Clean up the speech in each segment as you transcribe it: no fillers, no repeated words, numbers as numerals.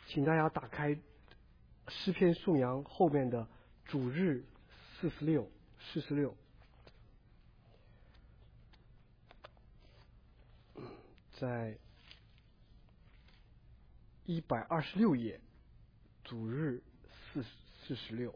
请大家打开诗篇颂扬后面的主日46，在126页，主日46。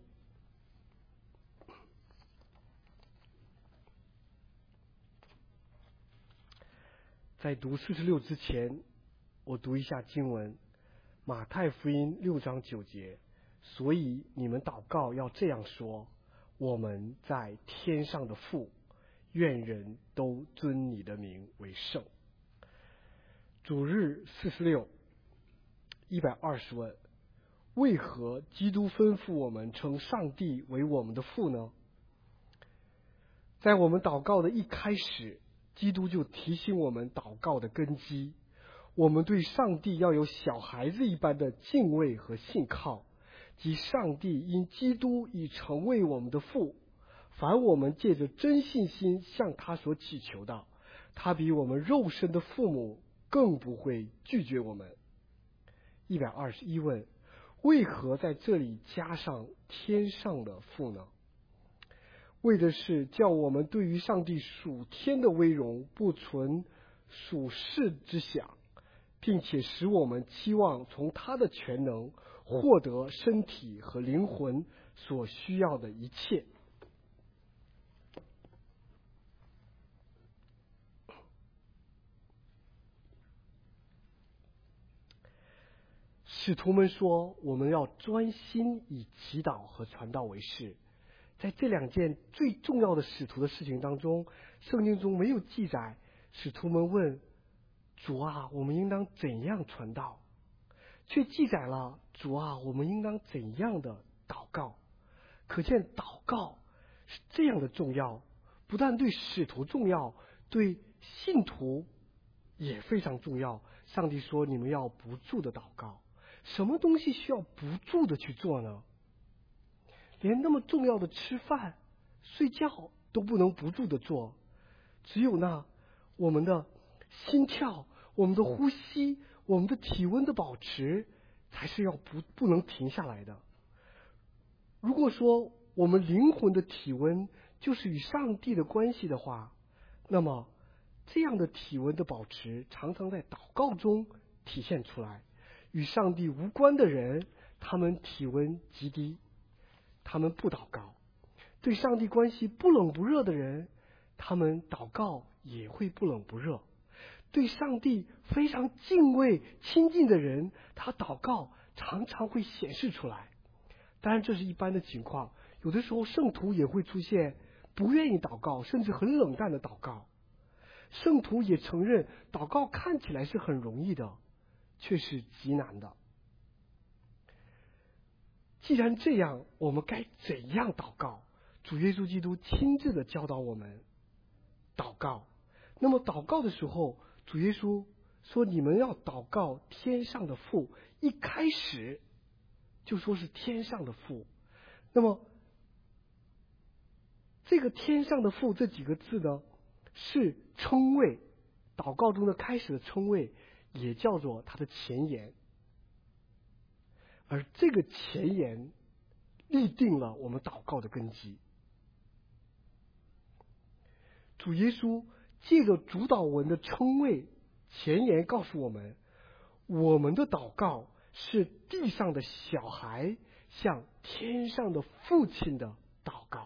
在读46之前，我读一下经文，马太福音6章9节，所以你们祷告要这样说：我们在天上的父，愿人都尊你的名为圣。主日46，120问：为何基督吩咐我们称上帝为我们的父呢？在我们祷告的一开始，基督就提醒我们祷告的根基，我们对上帝要有小孩子一般的敬畏和信靠，即上帝因基督已成为我们的父，凡我们借着真信心向他所祈求的，他比我们肉身的父母更不会拒绝我们。121问：为何在这里加上天上的父呢？为的是叫我们对于上帝属天的威荣不存属世之想，并且使我们期望从他的全能获得身体和灵魂所需要的一切。使徒们说，我们要专心以祈祷和传道为事。在这两件最重要的使徒的事情当中，圣经中没有记载使徒们问主啊，我们应当怎样传道，却记载了主啊，我们应当怎样的祷告。可见祷告是这样的重要，不但对使徒重要，对信徒也非常重要。上帝说你们要不住的祷告。什么东西需要不住的去做呢？连那么重要的吃饭睡觉都不能不住的做，只有那我们的心跳，我们的呼吸，我们的体温的保持才是要不能停下来的。如果说我们灵魂的体温就是与上帝的关系的话，那么这样的体温的保持常常在祷告中体现出来。与上帝无关的人，他们体温极低，他们不祷告；对上帝关系不冷不热的人，他们祷告也会不冷不热；对上帝非常敬畏亲近的人，他祷告常常会显示出来。当然这是一般的情况，有的时候圣徒也会出现不愿意祷告，甚至很冷淡的祷告。圣徒也承认祷告看起来是很容易的，却是极难的。既然这样，我们该怎样祷告？主耶稣基督亲自的教导我们祷告。那么祷告的时候，主耶稣说你们要祷告天上的父，一开始就说是天上的父。那么这个天上的父这几个字呢，是称谓，祷告中的开始的称谓，也叫做它的前言。而这个前言立定了我们祷告的根基。主耶稣借着主导文的称谓前言告诉我们，我们的祷告是地上的小孩向天上的父亲的祷告。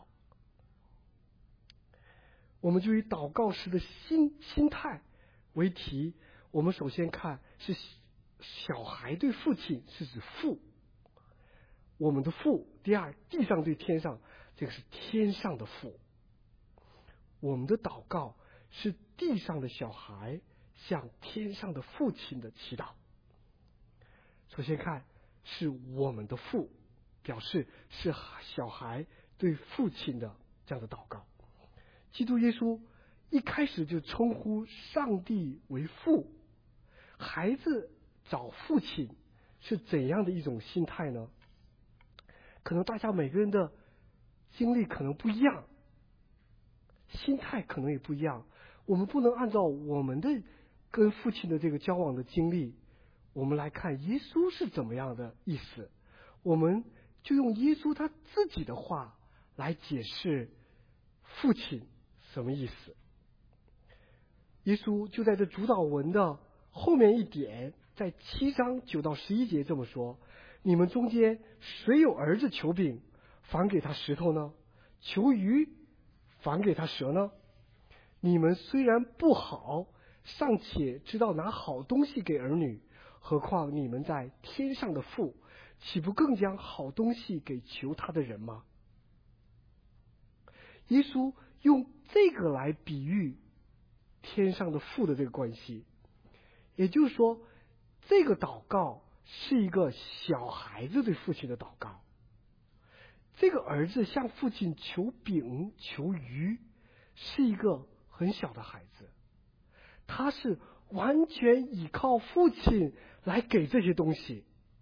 我们就以祷告时的心态为题，我们首先看是小孩对父亲是指父，我们的父；第二，地上对天上，这个是天上的父。我们的祷告是地上的小孩向天上的父亲的祈祷。首先看是我们的父，表示是小孩对父亲的这样的祷告。基督耶稣一开始就称呼上帝为父，孩子找父亲是怎样的一种心态呢？可能大家每个人的经历可能不一样，心态可能也不一样。我们不能按照我们的跟父亲的这个交往的经历， 我们来看耶稣是怎么样的意思，我们就用耶稣他自己的话来解释父亲什么意思。耶稣就在这主导文的后面一点，在7章9到11节这么说：你们中间谁有儿子求饼，反给他石头呢？求鱼，反给他蛇呢？你们虽然不好，尚且知道拿好东西给儿女，何况你们在天上的父，岂不更将好东西给求他的人吗？耶稣用这个来比喻天上的父的这个关系，也就是说，这个祷告是一个小孩子对父亲的祷告。这个儿子向父亲求饼求鱼，是一个很小的孩子，他是完全依靠父亲来给这些东西，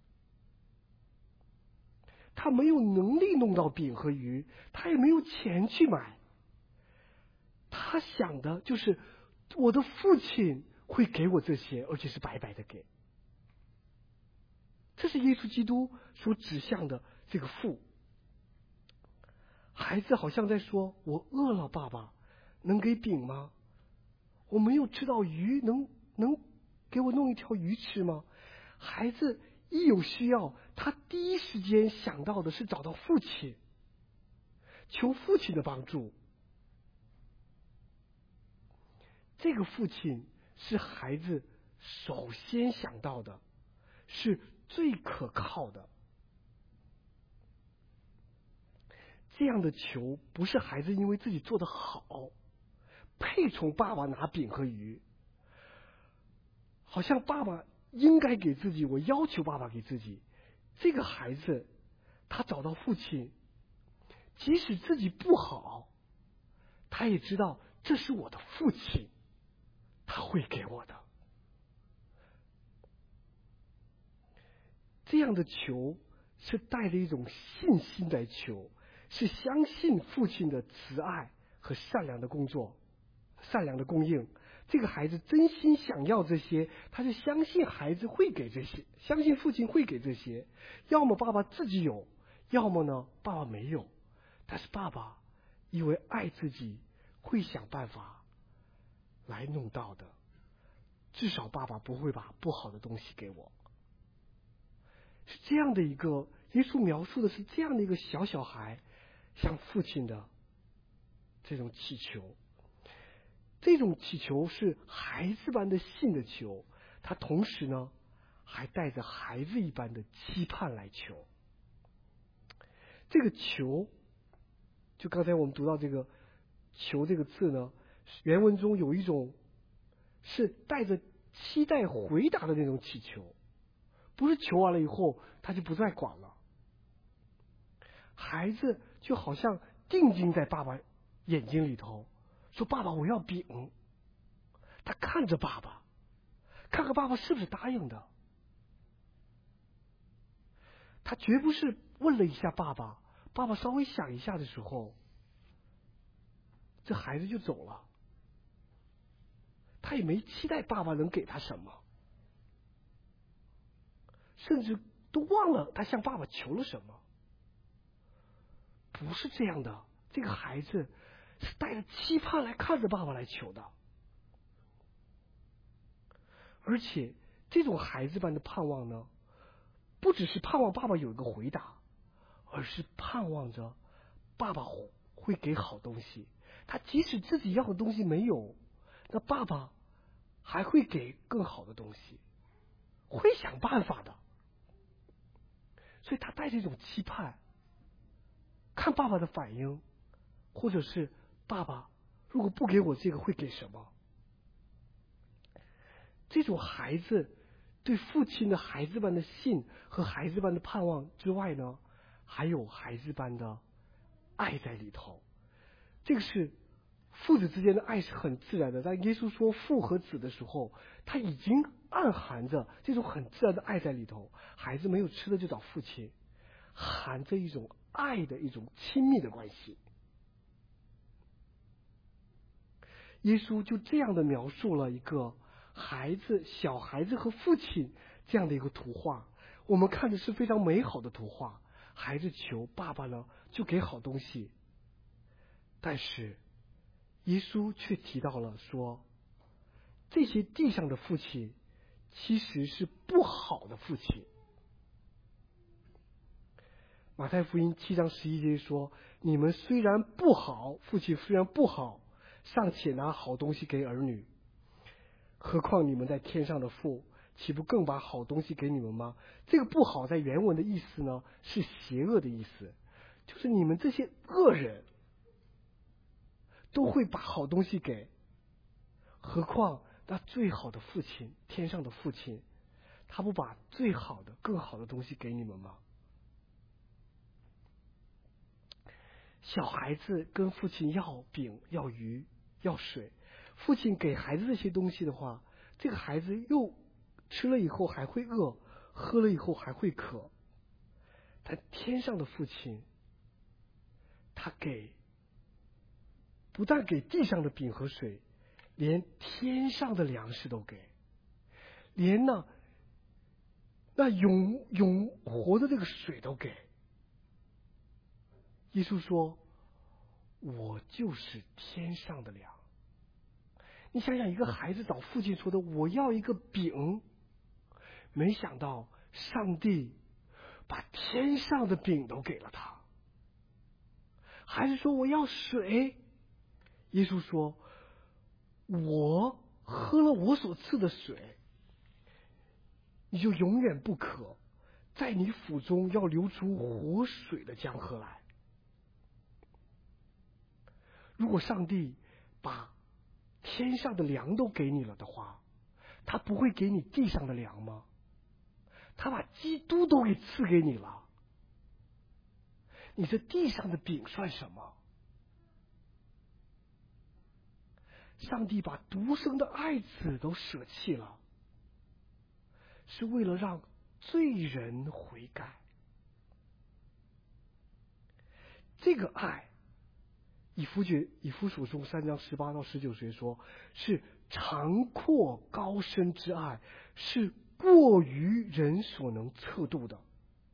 他没有能力弄到饼和鱼，他也没有钱去买，他想的就是我的父亲会给我这些，而且是白白的给。这是耶稣基督所指向的这个父。孩子好像在说，我饿了，爸爸能给饼吗？我没有吃到鱼，能给我弄一条鱼吃吗？孩子一有需要，他第一时间想到的是找到父亲，求父亲的帮助。这个父亲是孩子首先想到的，是最可靠的。这样的求不是孩子因为自己做得好，配从爸爸拿饼和鱼，好像爸爸应该给自己，我要求爸爸给自己。这个孩子他找到父亲，即使自己不好，他也知道这是我的父亲，他会给我的。这样的求是带着一种信心来求，是相信父亲的慈爱和善良的工作，善良的供应。这个孩子真心想要这些，他就相信孩子会给这些，相信父亲会给这些。要么爸爸自己有，要么呢爸爸没有，但是爸爸因为爱自己，会想办法来弄到的。至少爸爸不会把不好的东西给我。是这样的一个，耶稣描述的是这样的一个小孩向父亲的这种祈求。这种祈求是孩子般的信的求，他同时呢还带着孩子一般的期盼来求。这个求，就刚才我们读到这个求这个字呢，原文中有一种是带着期待回答的那种祈求，不是求完了以后他就不再管了。孩子就好像定睛在爸爸眼睛里头，说爸爸我要饼。他看着爸爸，看看爸爸是不是答应的。他绝不是问了一下爸爸，爸爸稍微想一下的时候，这孩子就走了。他也没期待爸爸能给他什么，甚至都忘了他向爸爸求了什么。不是这样的，这个孩子是带着期盼来看着爸爸来求的。而且这种孩子般的盼望呢，不只是盼望爸爸有一个回答，而是盼望着爸爸会给好东西。他即使自己要的东西没有，那爸爸还会给更好的东西，会想办法的。所以他带着一种期盼，看爸爸的反应，或者是爸爸如果不给我这个会给什么。这种孩子对父亲的孩子般的信和孩子般的盼望之外呢，还有孩子般的爱在里头。这个是父子之间的爱是很自然的。当耶稣说父和子的时候，他已经暗含着这种很自然的爱在里头。孩子没有吃的就找父亲，含着一种爱的一种亲密的关系。耶稣就这样的描述了一个小孩子和父亲这样的一个图画，我们看的是非常美好的图画。孩子求爸爸呢，就给好东西。但是耶稣却提到了说，这些地上的父亲其实是不好的父亲。马太福音7章11节说，你们虽然不好，父亲虽然不好，尚且拿好东西给儿女，何况你们在天上的父，岂不更把好东西给你们吗？这个不好在原文的意思呢，是邪恶的意思，就是你们这些恶人都会把好东西给，何况那最好的父亲，天上的父亲，他不把最好的更好的东西给你们吗？小孩子跟父亲要饼要鱼要水，父亲给孩子这些东西的话，这个孩子又吃了以后还会饿，喝了以后还会渴。但天上的父亲，他不但给地上的饼和水，连天上的粮食都给，连那永活的这个水都给。耶稣说，我就是天上的粮。你想想，一个孩子找父亲说的，我要一个饼，没想到上帝把天上的饼都给了他。孩子说我要水，耶稣说，我喝了我所赐的水，你就永远不渴，在你腹中要流出活水的江河来。如果上帝把天上的粮都给你了的话，他不会给你地上的粮吗？他把基督都给赐给你了，你这地上的饼算什么？上帝把独生的爱子都舍弃了，是为了让罪人悔改。这个爱，以弗所书3章18到19节说，是长阔高深之爱，是过于人所能测度的。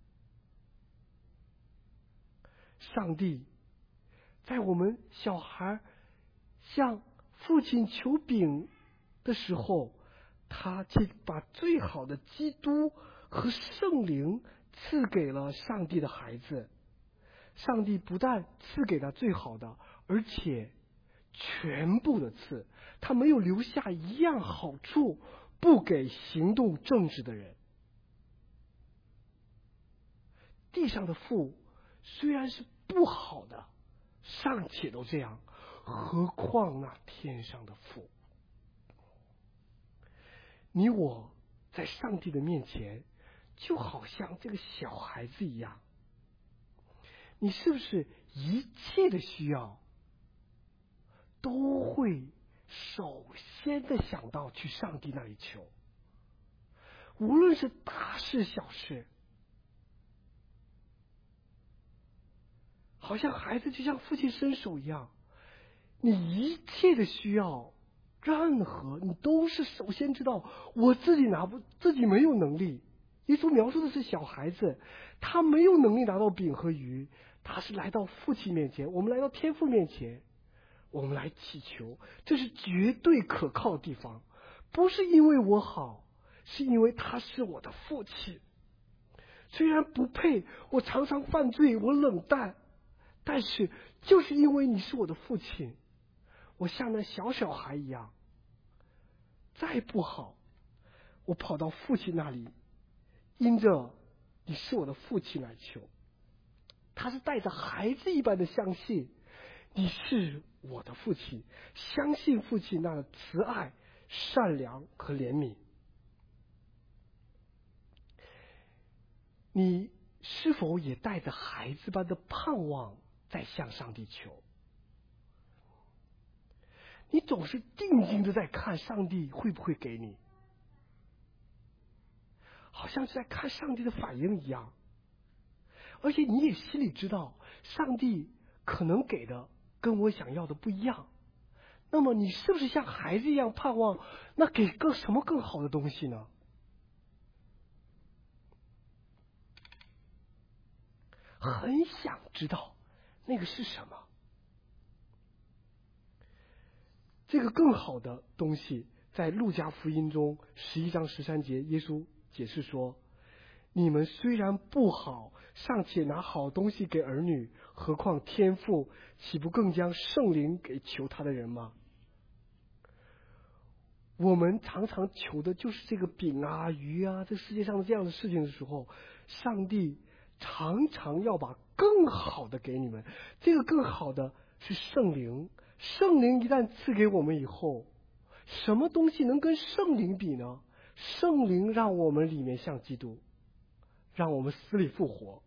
上帝在我们小孩向父亲求饼的时候，他却把最好的基督和圣灵赐给了上帝的孩子。上帝不但赐给他最好的，而且全部的赐，他没有留下一样好处不给行动正直的人。地上的父虽然是不好的，尚且都这样，何况那天上的父？你我在上帝的面前，就好像这个小孩子一样，你是不是一切的需要都会首先的想到去上帝那里求？无论是大事小事，好像孩子就像父亲伸手一样，你一切的需要，任何你都是首先知道我自己没有能力。耶稣描述的是小孩子，他没有能力拿到饼和鱼，他是来到父亲面前，我们来到天父面前，我们来祈求，这是绝对可靠的地方。不是因为我好，是因为他是我的父亲。虽然不配，我常常犯罪，我冷淡，但是就是因为你是我的父亲，我像那小孩一样，再不好，我跑到父亲那里，因着你是我的父亲来求。他是带着孩子一般的相信你是我的父亲，相信父亲那慈爱、善良和怜悯。你是否也带着孩子般的盼望在向上帝求？你总是定睛的在看上帝会不会给你，好像是在看上帝的反应一样，而且你也心里知道上帝可能给的跟我想要的不一样，那么你是不是像孩子一样盼望那给什么更好的东西呢？ 很想知道那个是什么。这个更好的东西，在路加福音中11章13节，耶稣解释说：你们虽然不好，尚且拿好东西给儿女，何况天父岂不更将圣灵给求他的人吗？我们常常求的就是这个饼啊、鱼啊，这世界上这样的事情的时候，上帝常常要把更好的给你们。这个更好的是圣灵，圣灵一旦赐给我们以后，什么东西能跟圣灵比呢？圣灵让我们里面像基督，让我们死里复活。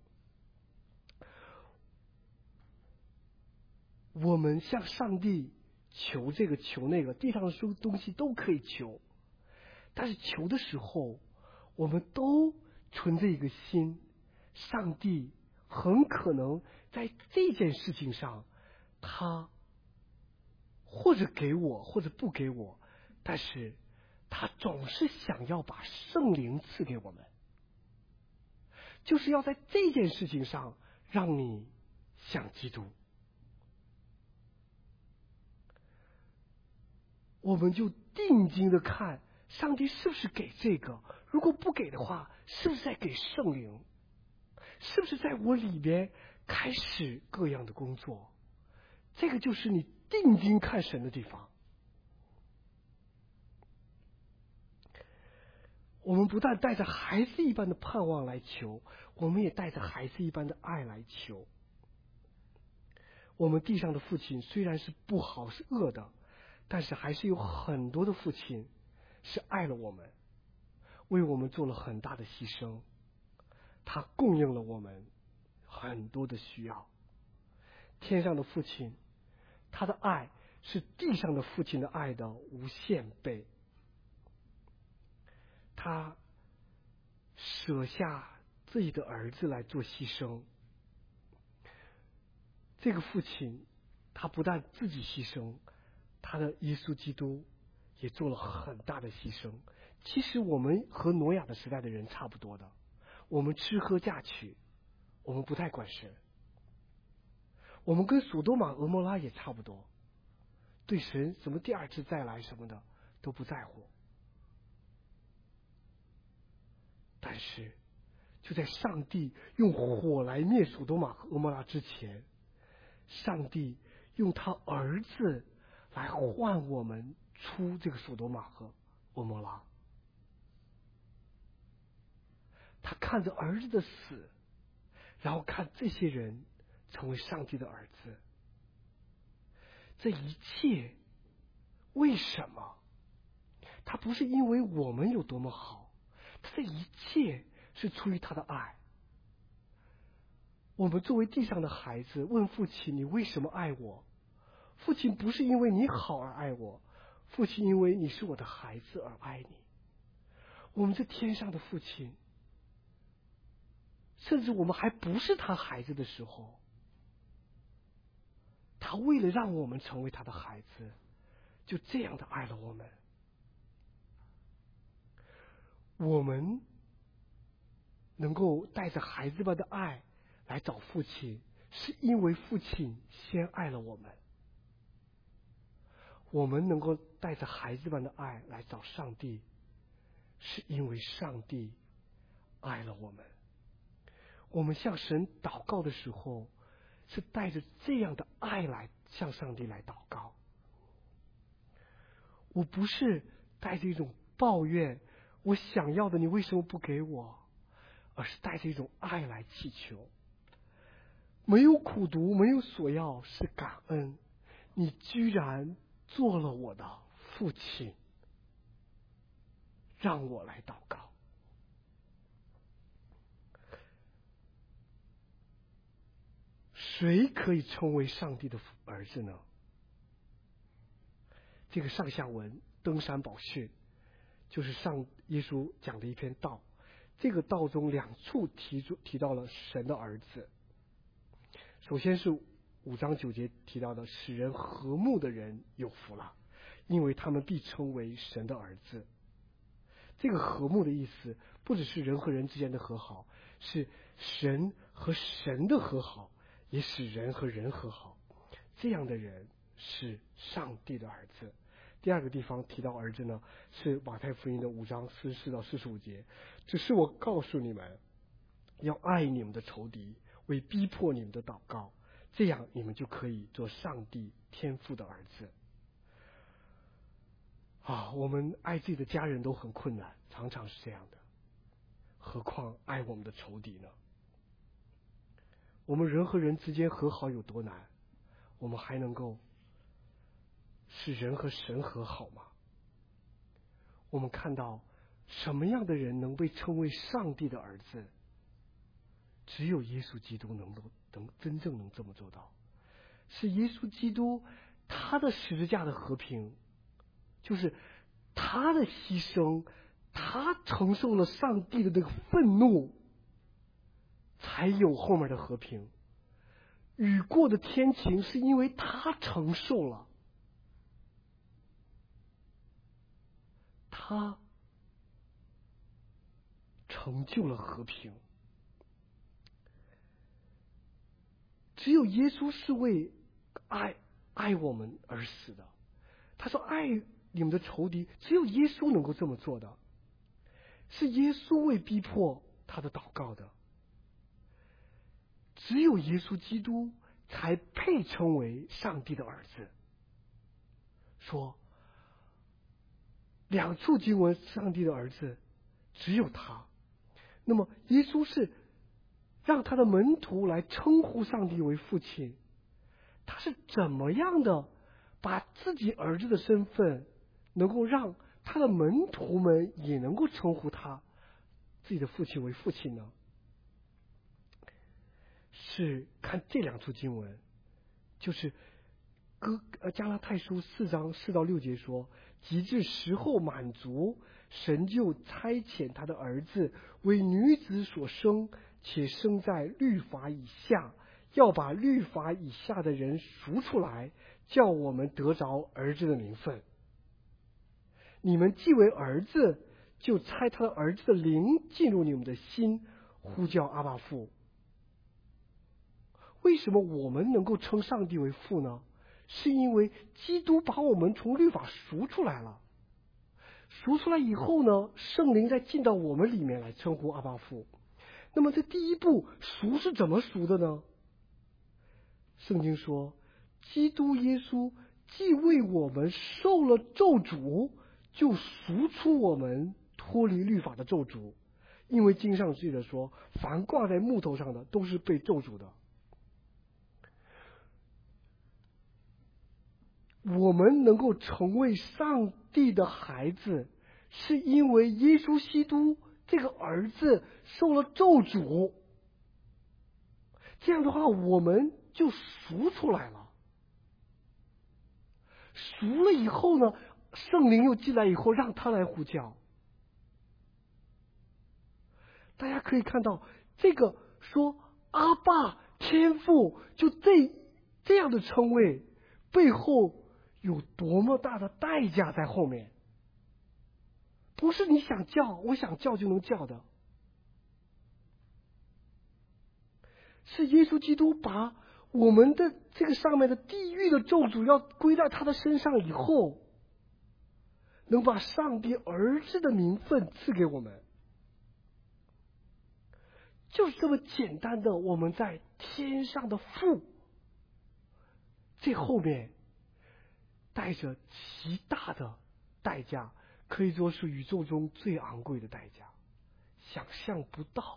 我们向上帝求这个求那个，地上的东西都可以求，但是求的时候，我们都存着一个心，上帝很可能在这件事情上，他或者给我，或者不给我，但是他总是想要把圣灵赐给我们，就是要在这件事情上让你像基督。我们就定睛的看上帝是不是给这个，如果不给的话，是不是在给圣灵，是不是在我里边开始各样的工作。这个就是你定睛看神的地方。我们不但带着孩子一般的盼望来求，我们也带着孩子一般的爱来求。我们地上的父亲虽然是不好是恶的，但是还是有很多的父亲是爱了我们，为我们做了很大的牺牲，他供应了我们很多的需要。天上的父亲，他的爱是地上的父亲的爱的无限倍，他舍下自己的儿子来做牺牲。这个父亲他不但自己牺牲，他的耶稣基督也做了很大的牺牲。其实我们和挪亚的时代的人差不多的，我们吃喝嫁娶，我们不太管神。我们跟索多玛俄摩拉也差不多，对神什么第二次再来什么的都不在乎。但是就在上帝用火来灭索多玛和俄摩拉之前，上帝用他儿子来换我们出这个索多玛和俄摩拉。他看着儿子的死，然后看这些人成为上帝的儿子。这一切为什么？他不是因为我们有多么好，这一切是出于他的爱。我们作为地上的孩子，问父亲：你为什么爱我？父亲不是因为你好而爱我，父亲因为你是我的孩子而爱你。我们这天上的父亲，甚至我们还不是他孩子的时候，他为了让我们成为他的孩子，就这样的爱了我们。我们能够带着孩子般的爱来找父亲，是因为父亲先爱了我们。我们能够带着孩子般的爱来找上帝，是因为上帝爱了我们。我们向神祷告的时候，是带着这样的爱来向上帝来祷告。我不是带着一种抱怨，我想要的你为什么不给我，而是带着一种爱来祈求。没有苦读，没有索要，是感恩。你居然做了我的父亲，让我来祷告。谁可以称为上帝的儿子呢？这个上下文登山宝训就是耶稣讲的一篇道。这个道中两处提到了神的儿子。首先是5章9节提到的，使人和睦的人有福了，因为他们必称为神的儿子。这个和睦的意思不只是人和人之间的和好，是神和神的和好，也使人和人和好。这样的人是上帝的儿子。第二个地方提到儿子呢，是马太福音的5章44到45节。只是我告诉你们，要爱你们的仇敌，为逼迫你们的祷告，这样你们就可以做上帝天父的儿子。我们爱自己的家人都很困难，常常是这样的，何况爱我们的仇敌呢？我们人和人之间和好有多难，我们还能够使人和神和好吗？我们看到什么样的人能被称为上帝的儿子？只有耶稣基督能真正能这么做到。是耶稣基督他的十字架的和平，就是他的牺牲，他承受了上帝的那个愤怒，才有后面的和平。雨过的天晴是因为他承受了，他成就了和平。只有耶稣是为爱我们而死的。他说爱你们的仇敌，只有耶稣能够这么做的。是耶稣为逼迫他的祷告的。只有耶稣基督才配称为上帝的儿子。说2处经文上帝的儿子只有他。那么耶稣是让他的门徒来称呼上帝为父亲，他是怎么样的把自己儿子的身份能够让他的门徒们也能够称呼他自己的父亲为父亲呢？是看这2处经文，就是加拉太书4章4到6节说，及至时候满足，神就差遣他的儿子为女子所生，且生在律法以下，要把律法以下的人赎出来，叫我们得着儿子的名分。你们既为儿子，就差他的儿子的灵进入你们的心，呼叫阿爸父。为什么我们能够称上帝为父呢？是因为基督把我们从律法赎出来了。赎出来以后呢，圣灵再进到我们里面来称呼阿爸父。那么这第一步赎是怎么赎的呢？圣经说，基督耶稣既为我们受了咒诅，就赎出我们脱离律法的咒诅。因为经上记着说，凡挂在木头上的都是被咒诅的。我们能够成为上帝的孩子，是因为耶稣基督这个儿子受了咒诅。这样的话，我们就赎出来了。赎了以后呢，圣灵又进来以后，让他来呼叫。大家可以看到，这个说阿爸天父，就这样的称谓背后有多么大的代价在后面。不是你想叫我想叫就能叫的。是耶稣基督把我们的这个上面的地狱的咒诅要归在他的身上以后，能把上帝儿子的名分赐给我们。就是这么简单的，我们在天上的父，这后面带着极大的代价，可以说是宇宙中最昂贵的代价，想象不到。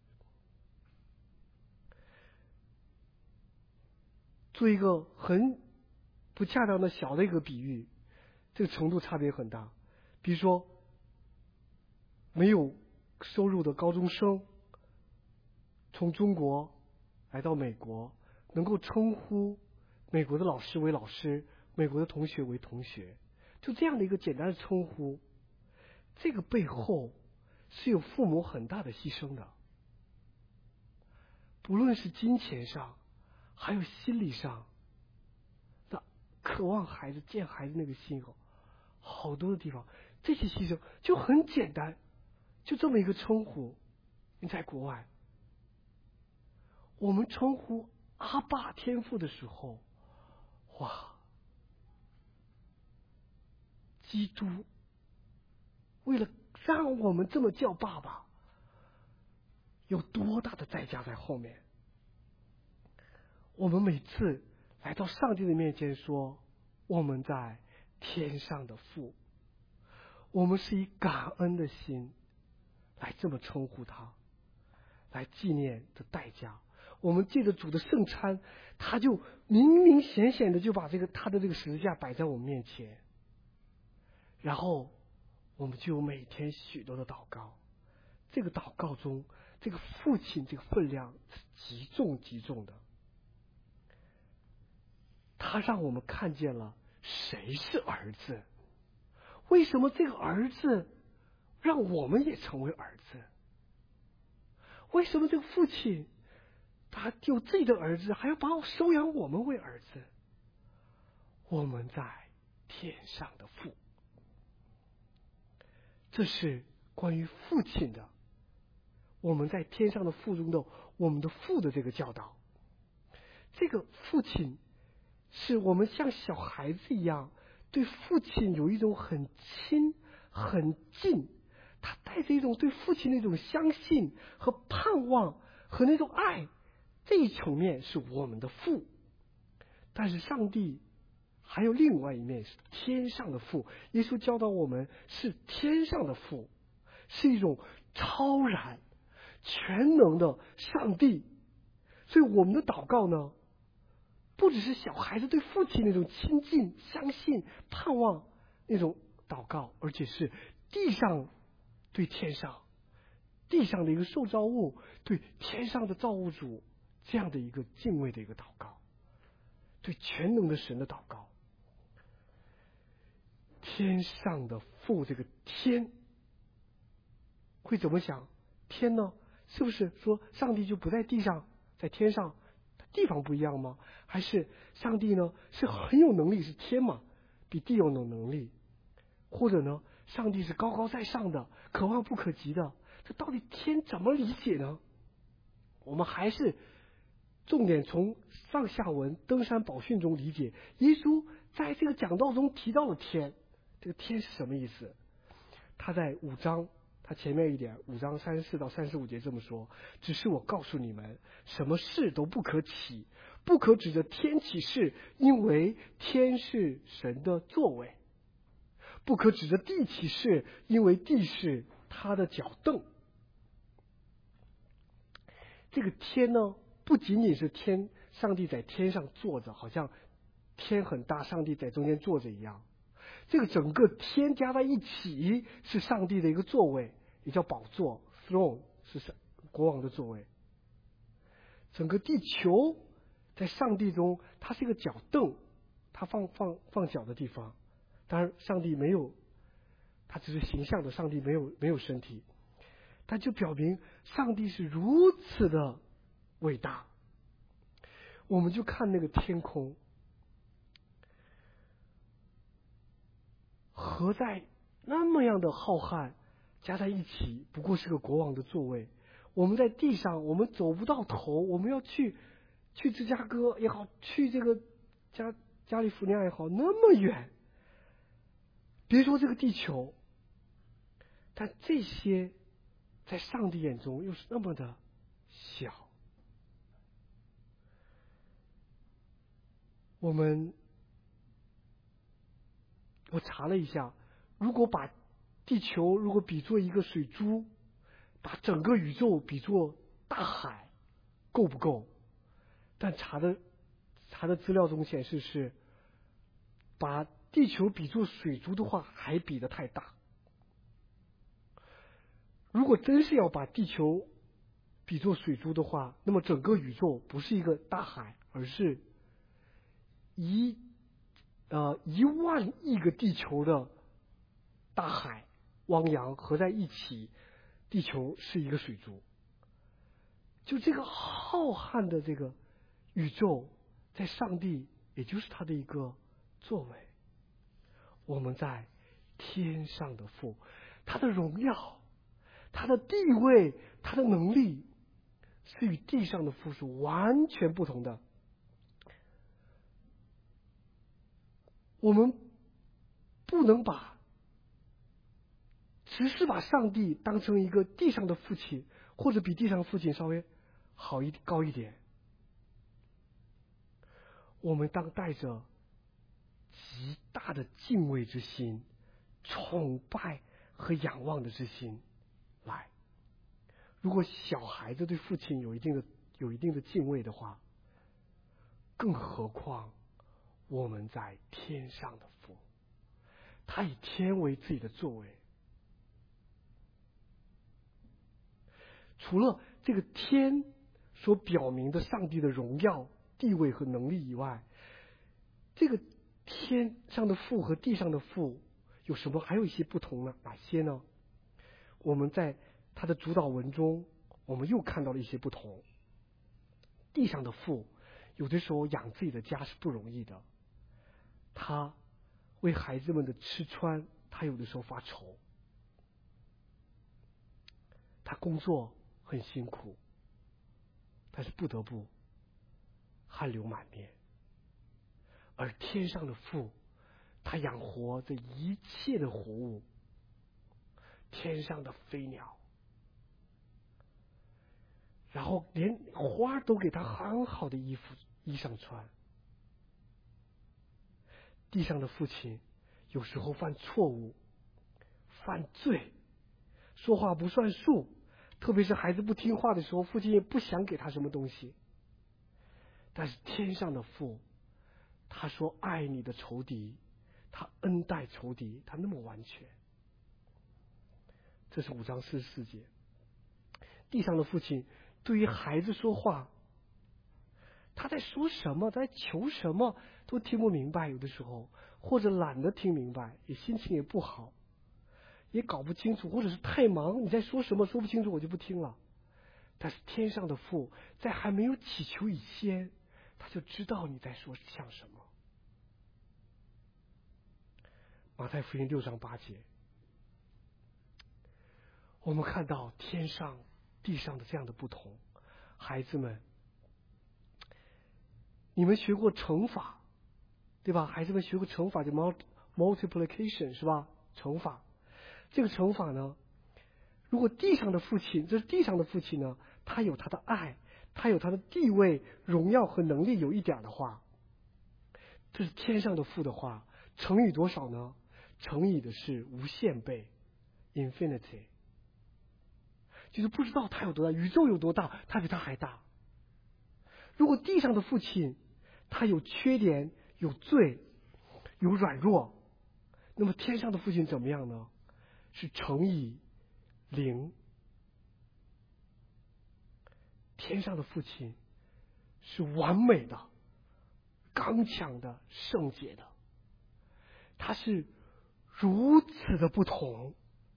做一个很不恰当的小的一个比喻，这个程度差别很大。比如说，没有收入的高中生从中国来到美国，能够称呼美国的老师为老师，美国的同学为同学，就这样的一个简单的称呼，这个背后是有父母很大的牺牲的，不论是金钱上，还有心理上，那渴望孩子见孩子那个心好多的地方，这些牺牲就很简单，就这么一个称呼。你在国外， 我们称呼阿爸天父的时候，哇，基督为了让我们这么叫爸爸，有多大的代价在后面？我们每次来到上帝的面前说，我们在天上的父，我们是以感恩的心来这么称呼他，来纪念的代价。我们借着主的圣餐，他就明明显显的就把他的这个十字架摆在我们面前，然后我们就有每天许多的祷告。这个祷告中，这个父亲这个分量是极重极重的。他让我们看见了谁是儿子，为什么这个儿子让我们也成为儿子？为什么这个父亲他有自己的儿子，还要把我收养我们为儿子？我们在天上的父，这是关于父亲的，我们在天上的父中的我们的父的这个教导。这个父亲是我们像小孩子一样，对父亲有一种很亲很近，他带着一种对父亲那种相信和盼望和那种爱，这一层面是我们的父。但是上帝还有另外一面，是天上的父。耶稣教导我们是天上的父，是一种超然全能的上帝。所以我们的祷告呢，不只是小孩子对父亲那种亲近相信盼望那种祷告，而且是地上对天上，地上的一个受造物对天上的造物主这样的一个敬畏的一个祷告，对全能的神的祷告。天上的父，这个天会怎么想？天呢，是不是说上帝就不在地上，在天上，地方不一样吗？还是上帝呢是很有能力，是天嘛，比地有能力？或者呢，上帝是高高在上的，可望不可及的？这到底天怎么理解呢？我们还是重点从上下文登山宝训中理解。耶稣在这个讲道中提到了天，这个天是什么意思？他在5章，他前面一点5章34到35节这么说：只是我告诉你们，什么事都不可起，不可指着天起誓，因为天是神的座位；不可指着地起誓，因为地是他的脚凳。这个天呢，不仅仅是天，上帝在天上坐着，好像天很大，上帝在中间坐着一样。这个整个天加在一起是上帝的一个座位，也叫宝座 throne， 是国王的座位。整个地球在上帝中，它是一个脚凳，它放脚的地方。当然上帝没有，他只是形象的，上帝没有身体，但就表明上帝是如此的伟大。我们就看那个天空，合在那么样的浩瀚加在一起，不过是个国王的座位。我们在地上，我们走不到头，我们要去芝加哥也好，去这个加利福尼亚也好，那么远，别说这个地球，但这些在上帝眼中又是那么的小。我查了一下，如果把地球比作一个水珠，把整个宇宙比作大海，够不够？但查的资料中显示是，把地球比作水珠的话，还比得太大。如果真是要把地球比作水珠的话，那么整个宇宙不是一个大海，而是1万亿个地球的大海汪洋合在一起，地球是一个水珠。就这个浩瀚的这个宇宙，在上帝也就是他的一个座位。我们在天上的父，他的荣耀，他的地位，他的能力， 是与地上的父是完全不同的。我们不能只是把上帝当成一个地上的父亲，或者比地上的父亲稍微高一点。我们当带着极大的敬畏之心、崇拜和仰望的之心来。如果小孩子对父亲有一定的敬畏的话，更何况我们在天上的父，他以天为自己的作为。除了这个天所表明的上帝的荣耀、地位和能力以外，这个天上的父和地上的父有什么？还有一些不同呢？哪些呢？我们在他的主导文中，我们又看到了一些不同。地上的父有的时候养自己的家是不容易的，他为孩子们的吃穿，他有的时候发愁，他工作很辛苦，但是不得不汗流满面。而天上的父，他养活这一切的活物，天上的飞鸟，然后连花都给他很好的衣裳穿。地上的父亲有时候犯错误、犯罪，说话不算数，特别是孩子不听话的时候，父亲也不想给他什么东西。但是天上的父，他说爱你的仇敌，他恩待仇敌，他那么完全。这是5章44节。地上的父亲对于孩子说话，他在说什么，在求什么都听不明白，有的时候或者懒得听明白，也心情也不好，也搞不清楚，或者是太忙，你在说什么说不清楚，我就不听了。但是天上的父在还没有祈求以前，他就知道你在说像什么。马太福音6章8节，我们看到天上地上的这样的不同。孩子们，你们学过乘法对吧？孩子们学过乘法，就 multiplication 是吧？乘法，这个乘法呢，如果地上的父亲，这是地上的父亲呢，他有他的爱，他有他的地位、荣耀和能力，有一点的话，这是天上的父的话，乘以多少呢？乘以的是无限倍 ，infinity， 就是不知道他有多大，宇宙有多大，他比他还大。如果地上的父亲他有缺点、有罪、有软弱，那么天上的父亲怎么样呢？是乘以0。天上的父亲是完美的、刚强的、圣洁的，他是如此的不同。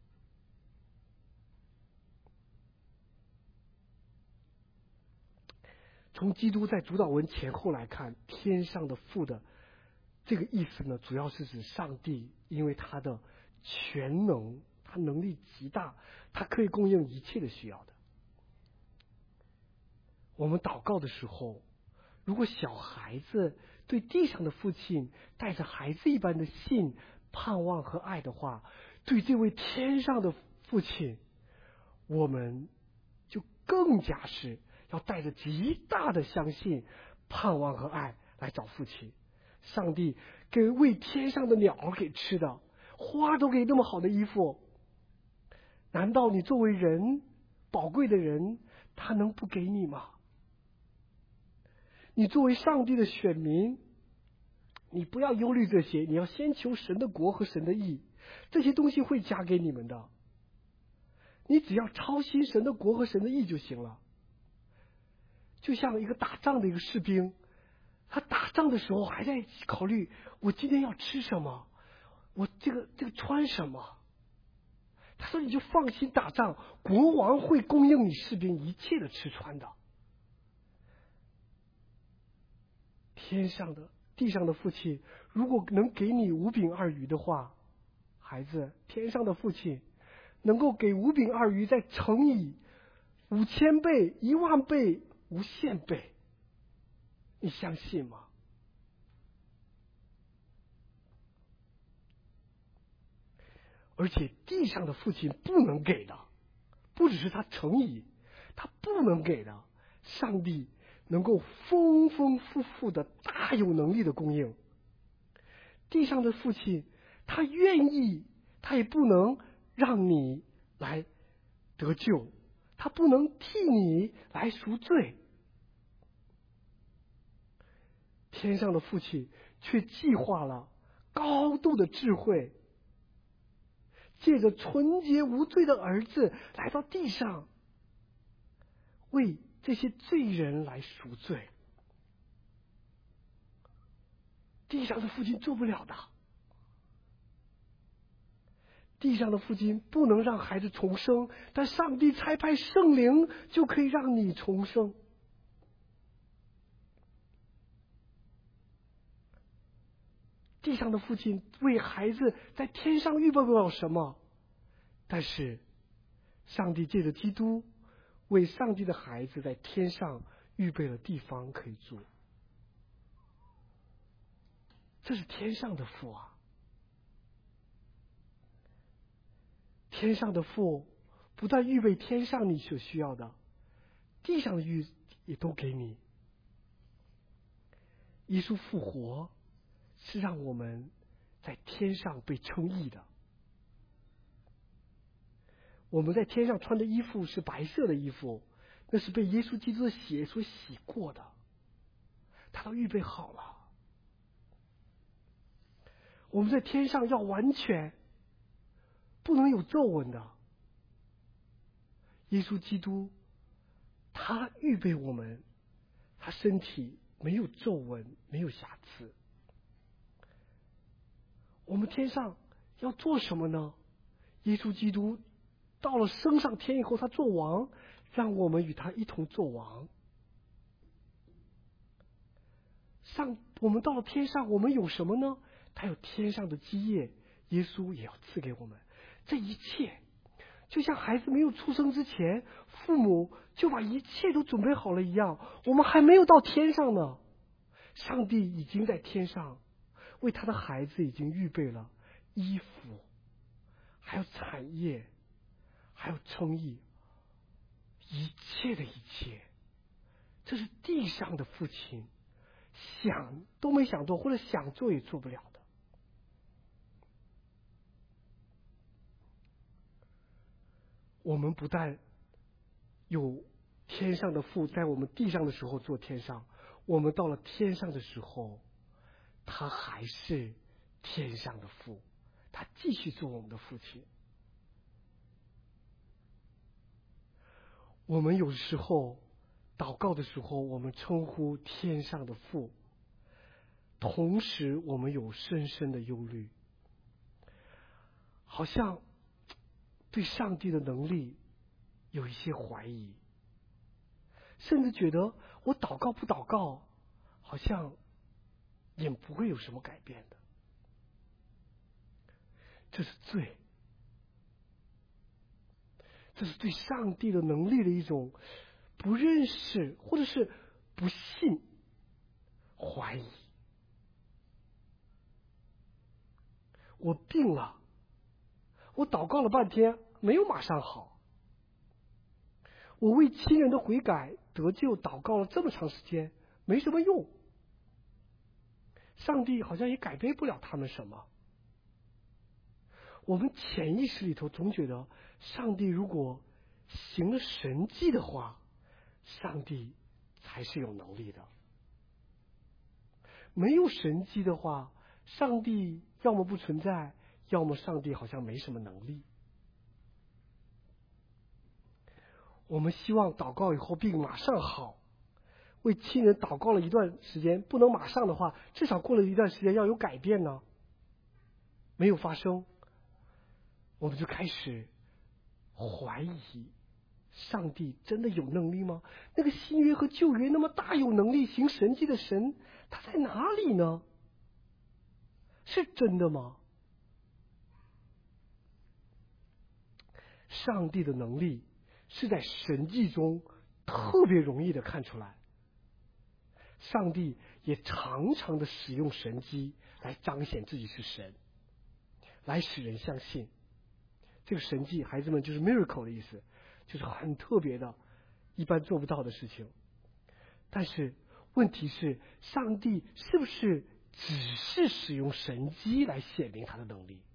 从基督在主导文前后来看，天上的父的这个意思呢，主要是指上帝，因为他的全能，他能力极大，他可以供应一切的需要的。我们祷告的时候，如果小孩子对地上的父亲带着孩子一般的信、盼望和爱的话，对这位天上的父亲，我们就更加是要带着极大的相信、盼望和爱来找父亲。上帝给喂天上的鸟给吃的，花都给那么好的衣服，难道你作为人，宝贵的人，他能不给你吗？你作为上帝的选民，你不要忧虑这些，你要先求神的国和神的义，这些东西会加给你们的。你只要操心神的国和神的义就行了。就像一个打仗的一个士兵，他打仗的时候还在考虑我今天要吃什么，我这个穿什么。他说你就放心打仗，国王会供应你士兵一切的吃穿的。天上的地上的父亲如果能给你5饼2鱼的话，孩子，天上的父亲能够给5饼2鱼再乘以 5000倍、10000倍、无限倍，你相信吗？而且地上的父亲不能给的，不只是他诚意，他不能给的，上帝能够丰丰富富的大有能力的供应。地上的父亲他愿意，他也不能让你来得救，他不能替你来赎罪。天上的父亲却计划了高度的智慧，借着纯洁无罪的儿子来到地上，为这些罪人来赎罪。地上的父亲做不了的，地上的父亲不能让孩子重生，但上帝差派圣灵就可以让你重生。地上的父亲为孩子在天上预备不了什么，但是上帝借着基督为上帝的孩子在天上预备了地方可以住。这是天上的父啊！天上的父不但预备天上你所需要的，地上的也都给你。耶稣复活是让我们在天上被称义的。我们在天上穿的衣服是白色的衣服，那是被耶稣基督的血所洗过的，他都预备好了。我们在天上要完全，不能有皱纹的。耶稣基督他预备我们，他身体没有皱纹，没有瑕疵。我们天上要做什么呢？耶稣基督到了升上天以后，他做王，让我们与他一同做王。我们到了天上，我们有什么呢？他有天上的基业，耶稣也要赐给我们。这一切就像孩子没有出生之前，父母就把一切都准备好了一样，我们还没有到天上呢，上帝已经在天上为他的孩子已经预备了衣服，还有产业，还有称义，一切的一切。这是地上的父亲想都没想做，或者想做也做不了的。我们不但有天上的父在我们地上的时候做天上，我们到了天上的时候，他还是天上的父，他继续做我们的父亲。我们有时候祷告的时候，我们称呼天上的父，同时我们有深深的忧虑，好像对上帝的能力有一些怀疑，甚至觉得我祷告不祷告好像也不会有什么改变的。这是罪，这是对上帝的能力的一种不认识，或者是不信、怀疑。我病了，我祷告了半天没有马上好，我为亲人的悔改得救祷告了这么长时间没什么用，上帝好像也改变不了他们什么。我们潜意识里头总觉得上帝如果行了神迹的话，上帝才是有能力的。没有神迹的话，上帝要么不存在，要么上帝好像没什么能力。我们希望祷告以后病马上好，为亲人祷告了一段时间，不能马上的话，至少过了一段时间要有改变呢。没有发生，我们就开始怀疑上帝真的有能力吗？那个新约和旧约那么大有能力行神迹的神，他在哪里呢？是真的吗？上帝的能力是在神迹中特别容易的看出来。上帝也常常的使用神迹来彰显自己是神，来使人相信。这个神迹，孩子们，就是 miracle 的意思，就是很特别的，一般做不到的事情。但是问题是，上帝是不是只是使用神迹来显明他的能力？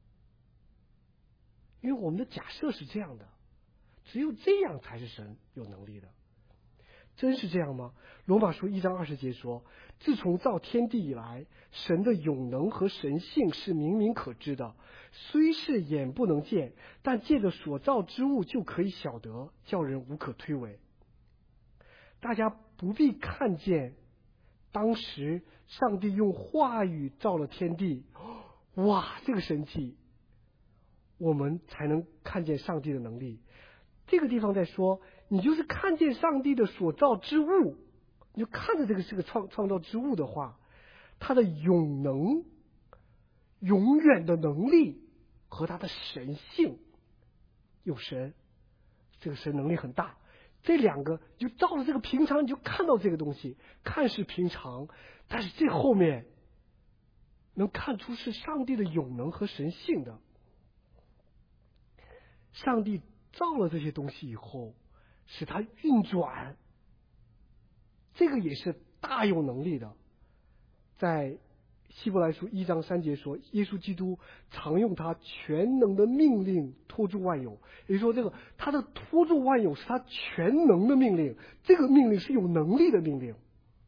因为我们的假设是这样的，只有这样才是神有能力的。真是这样吗？罗马书1章20节说，自从造天地以来，神的永能和神性是明明可知的，虽是眼不能见，但借着所造之物就可以晓得，叫人无可推诿。大家不必看见当时上帝用话语造了天地，哇，这个神迹，我们才能看见上帝的能力。这个地方在说，你就是看见上帝的所造之物，你就看着这个创造之物的话，他的永能、永远的能力和他的神性，有神，这个神能力很大，这两个就照着这个平常，你就看到这个东西，看似平常，但是这后面能看出是上帝的永能和神性的。上帝造了这些东西以后，使它运转，这个也是大有能力的。在希伯来书1章3节说，耶稣基督常用他全能的命令托住万有，也就是说，这个他的托住万有是他全能的命令，这个命令是有能力的命令。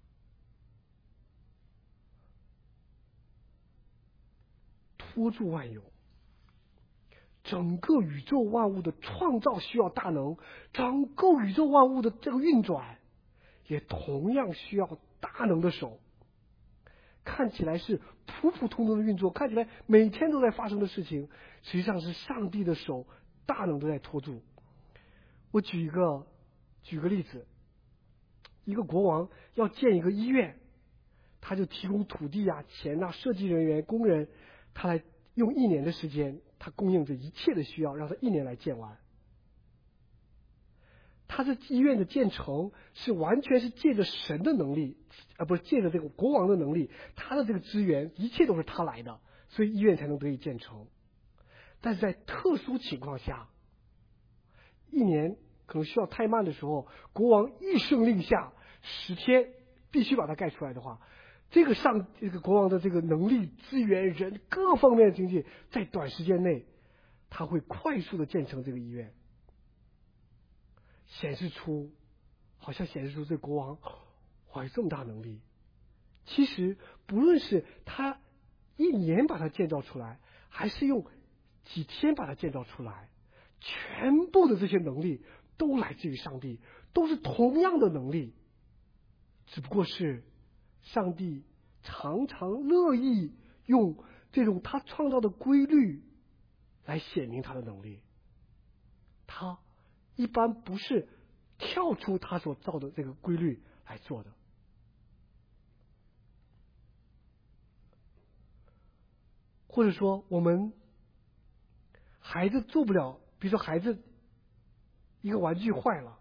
托住万有，整个宇宙万物的创造需要大能，整个宇宙万物的这个运转也同样需要大能的手。看起来是普普通通的运作，看起来每天都在发生的事情，实际上是上帝的手大能都在托住。我举一个例子，一个国王要建一个医院，他就提供土地啊、钱啊、设计人员、工人，他来用1年的时间，他供应着一切的需要，让他1年来建完。他这医院的建成是完全是借着神的能力，不是借着这个国王的能力，他的这个资源一切都是他来的，所以医院才能得以建成。但是在特殊情况下，1年可能需要太慢的时候，国王一声令下10天必须把它盖出来的话，这个国王的这个能力、资源、人各方面的经济，在短时间内他会快速的建成这个医院，好像显示出这国王有这么大能力。其实不论是他1年把它建造出来，还是用几天把它建造出来，全部的这些能力都来自于上帝，都是同样的能力，只不过是上帝常常乐意用这种他创造的规律来显明他的能力。他一般不是跳出他所造的这个规律来做的。或者说我们孩子做不了，比如说孩子一个玩具坏了，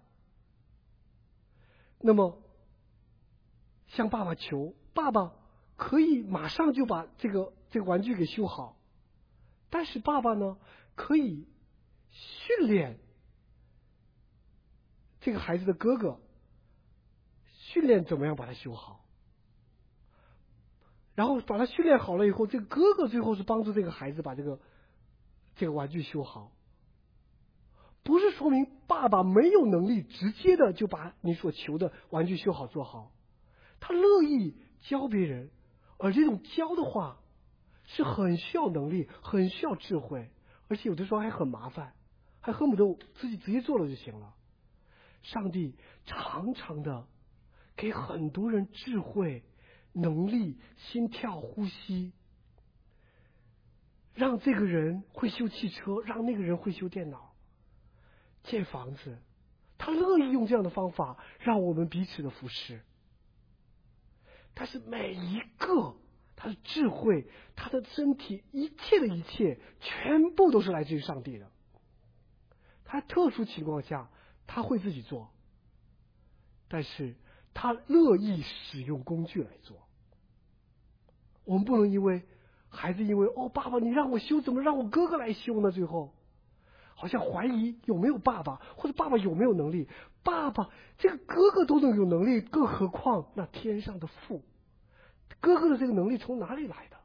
那么向爸爸求，爸爸可以马上就把这个玩具给修好，但是爸爸呢可以训练这个孩子的哥哥，训练怎么样把它修好，然后把它训练好了以后，这个哥哥最后是帮助这个孩子把这个玩具修好。不是说明爸爸没有能力直接的就把你所求的玩具修好做好，他乐意教别人，而这种教的话是很需要能力，很需要智慧，而且有的时候还很麻烦，还恨不得自己直接做了就行了。上帝常常的给很多人智慧、能力、心跳、呼吸，让这个人会修汽车，让那个人会修电脑、建房子，他乐意用这样的方法让我们彼此的服侍。但是每一个他的智慧、他的身体，一切全部都是来自于上帝的。他特殊情况下他会自己做，但是他乐意使用工具来做。我们不能因为孩子爸爸你让我修，怎么让我哥哥来修呢？最后好像怀疑有没有爸爸，或者爸爸有没有能力。爸爸这个哥哥都能有能力，更何况那天上的父，哥哥的这个能力从哪里来的？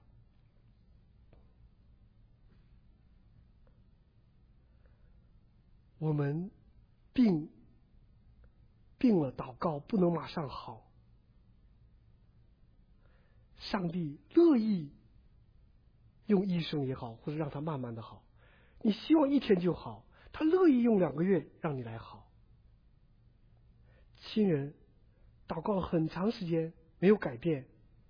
我们病了，祷告不能马上好，上帝乐意用医生也好，或者让他慢慢的好。你希望一天就好，他乐意用2个月让你来好。亲人祷告了很长时间没有改变，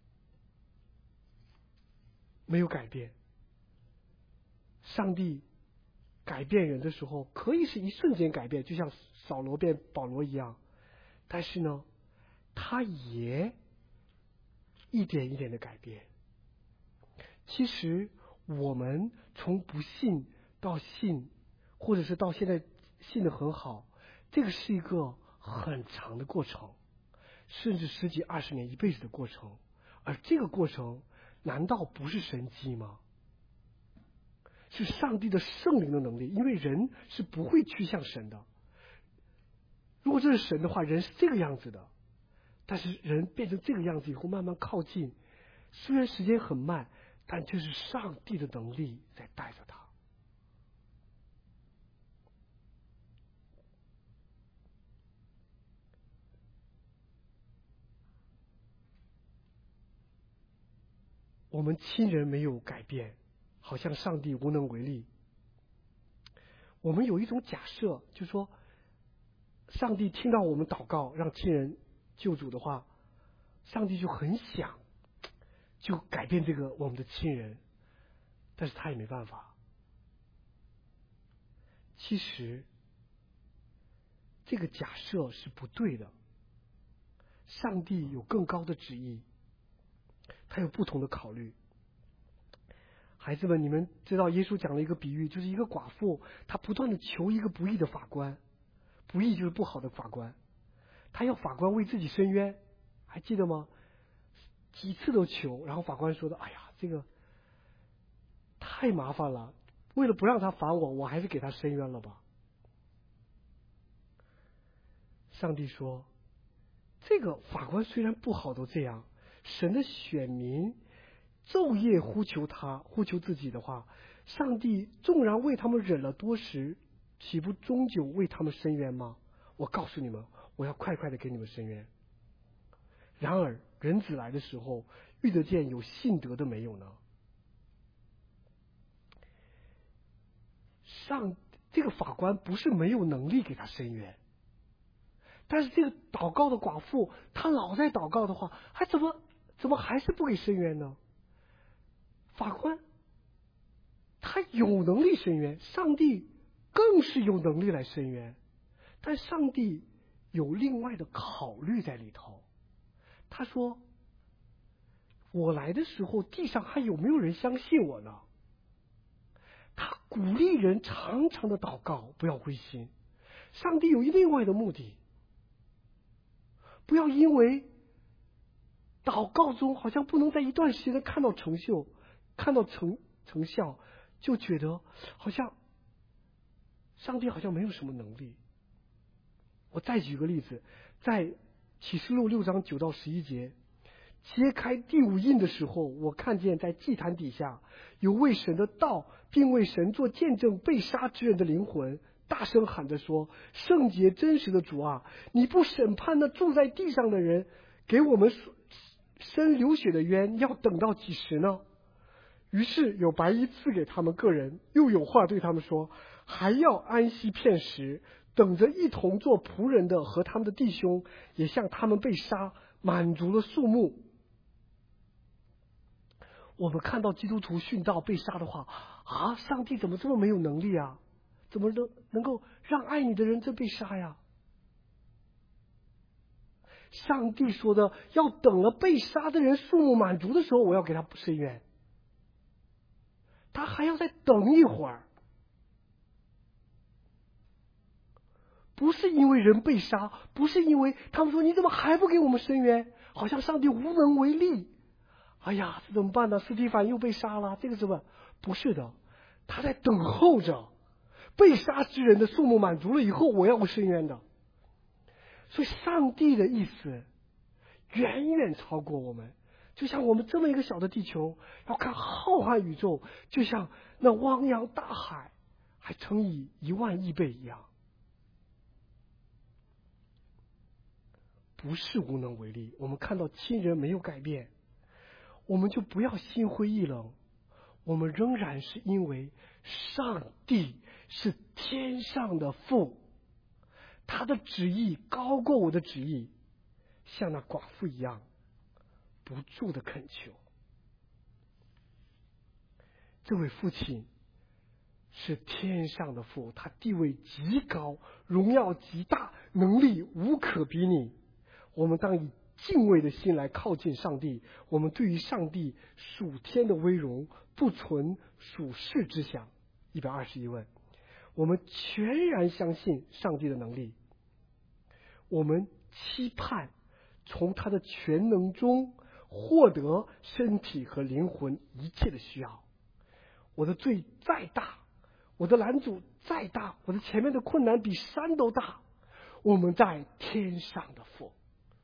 上帝改变人的时候可以是一瞬间改变，就像扫罗变保罗一样，但是呢他也一点一点的改变。其实我们从不信到信，或者是到现在信得很好，这个是一个很长的过程，甚至10几20年一辈子的过程。而这个过程难道不是神迹吗？是上帝的圣灵的能力，因为人是不会趋向神的。如果这是神的话，人是这个样子的，但是人变成这个样子以后慢慢靠近，虽然时间很慢，但这是上帝的能力在带着他。我们亲人没有改变，好像上帝无能为力。我们有一种假设，就是说上帝听到我们祷告让亲人救主的话，上帝就很想就改变这个我们的亲人，但是他也没办法。其实这个假设是不对的，上帝有更高的旨意，他有不同的考虑。孩子们，你们知道耶稣讲了一个比喻，就是一个寡妇，她不断的求一个不义的法官，不义就是不好的法官，她要法官为自己伸冤，还记得吗？几次都求，然后法官说的，哎呀，这个太麻烦了，为了不让他烦我，我还是给他伸冤了吧。上帝说，这个法官虽然不好都这样，神的选民昼夜呼求他，呼求自己的话，上帝纵然为他们忍了多时，岂不终究为他们伸冤吗？我告诉你们，我要快快的给你们伸冤。然而人子来的时候，遇得见有信德的没有呢？这个法官不是没有能力给他伸冤，但是这个祷告的寡妇，她老在祷告的话，还怎么还是不给伸冤呢？法官他有能力伸冤，上帝更是有能力来伸冤，但上帝有另外的考虑在里头。他说，我来的时候地上还有没有人相信我呢？他鼓励人常常的祷告，不要灰心。上帝有另外的目的，不要因为祷告中好像不能在一段时间看到成效，就觉得好像上帝好像没有什么能力。我再举个例子，在启示录6章9到11节，揭开第5印的时候，我看见在祭坛底下有为神的道并为神做见证被杀之人的灵魂，大声喊着说，圣洁真实的主啊，你不审判那住在地上的人，给我们伸流血的冤，要等到几时呢？于是有白衣赐给他们个人，又有话对他们说，还要安息片时，等着一同做仆人的和他们的弟兄也像他们被杀，满足了数目。我们看到基督徒殉道被杀的话，啊，上帝怎么这么没有能力啊？怎么能够让爱你的人真被杀呀？上帝说的，要等了被杀的人数目满足的时候，我要给他伸冤。他还要再等一会儿， 不是因为人被杀，不是因为他们说你怎么还不给我们伸冤，好像上帝无能为力。哎呀，这怎么办呢？司提反又被杀了，这个什么？不是的，他在等候着被杀之人的数目满足了以后，我要伸冤的。所以上帝的意思远远超过我们，就像我们这么一个小的地球，要看浩瀚宇宙，就像那汪洋大海还乘以10000亿倍一样。不是无能为力，我们看到亲人没有改变，我们就不要心灰意冷，我们仍然是因为上帝是天上的父，他的旨意高过我的旨意，像那寡妇一样不住的恳求。这位父亲是天上的父，他地位极高，荣耀极大，能力无可比拟。我们当以敬畏的心来靠近上帝，我们对于上帝属天的威荣不存属世之想。121问，我们全然相信上帝的能力，我们期盼从他的全能中获得身体和灵魂一切的需要。我的罪再大，我的拦阻再大，我的前面的困难比山都大，我们在天上的父。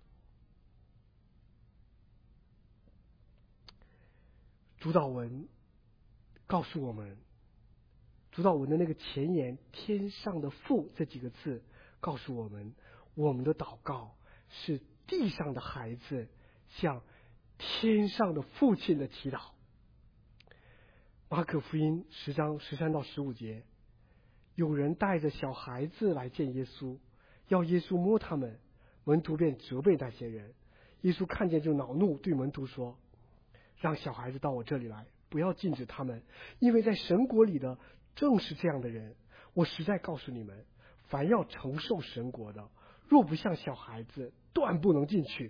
主祷文告诉我们，主祷文的那个前言“天上的父”这几个字告诉我们，我们的祷告是地上的孩子向天上的父亲的祈祷。马可福音10章13到15节，有人带着小孩子来见耶稣，要耶稣摸他们，门徒便责备那些人。耶稣看见就恼怒，对门徒说：让小孩子到我这里来，不要禁止他们，因为在神国里的正是这样的人。我实在告诉你们，凡要承受神国的，若不像小孩子，断不能进去。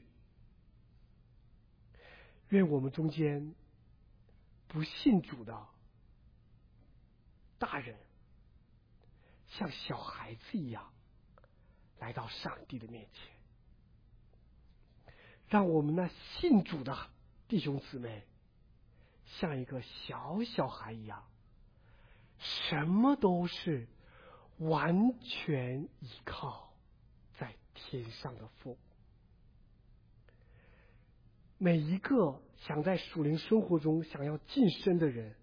愿我们中间不信主的大人像小孩子一样来到上帝的面前，让我们那信主的弟兄姊妹像一个小小孩一样，什么都是完全依靠在天上的父。每一个想在属灵生活中想要晋升的人，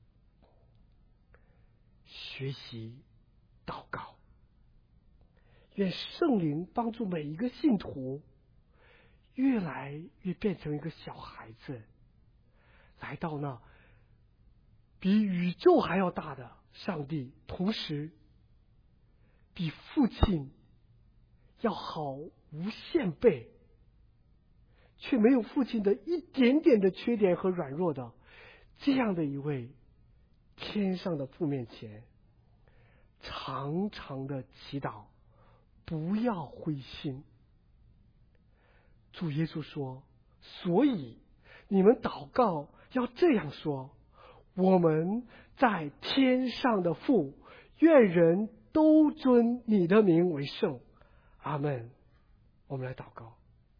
学习祷告，愿圣灵帮助每一个信徒越来越变成一个小孩子，来到那比宇宙还要大的上帝，同时比父亲要好无限倍，却没有父亲的一点点的缺点和软弱的这样的一位天上的父面前，常常的祈祷，不要灰心。主耶稣说，所以你们祷告要这样说：我们在天上的父，愿人都尊你的名为圣。阿们。我们来祷告。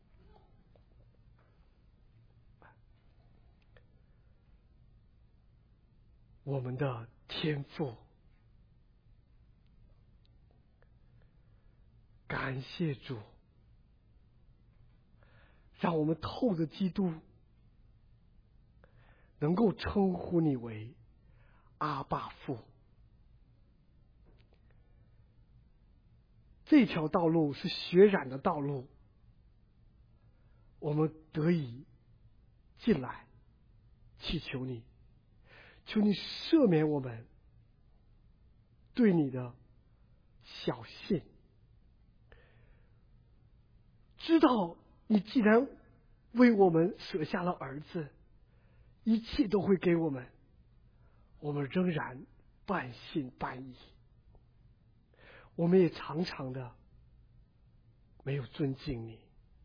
我们的天父，感谢主，让我们透着基督能够称呼你为阿爸父。这条道路是血染的道路，我们得以进来，祈求你，求你赦免我们对你的小信，知道你既然为我们舍下了儿子，一切都会给我们，我们仍然半信半疑。我们也常常的没有尊敬你，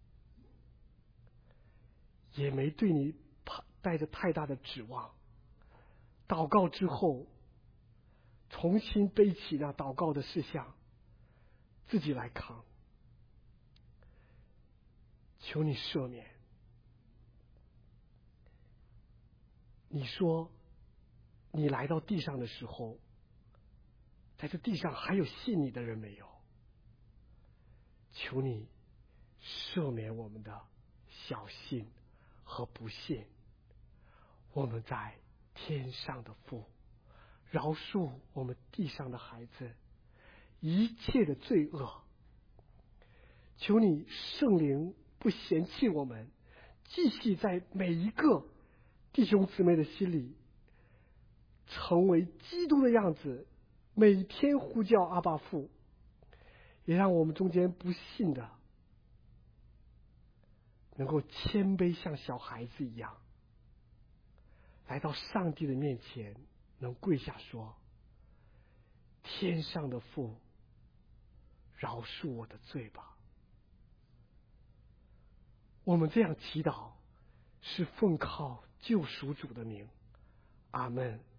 也没对你带着太大的指望。祷告之后，重新背起那祷告的事项， 自己来扛。求你赦免。你说你来到地上的时候，在这地上还有信你的人没有？求你赦免我们的小信和不信。我们在天上的父，饶恕我们地上的孩子一切的罪恶。求你圣灵不嫌弃我们，继续在每一个弟兄姊妹的心里成为基督的样子，每天呼叫阿爸父。也让我们中间不信的能够谦卑，像小孩子一样来到上帝的面前，能跪下说：天上的父，饶恕我的罪吧。我们这样祈祷是奉靠救赎主的名，阿们。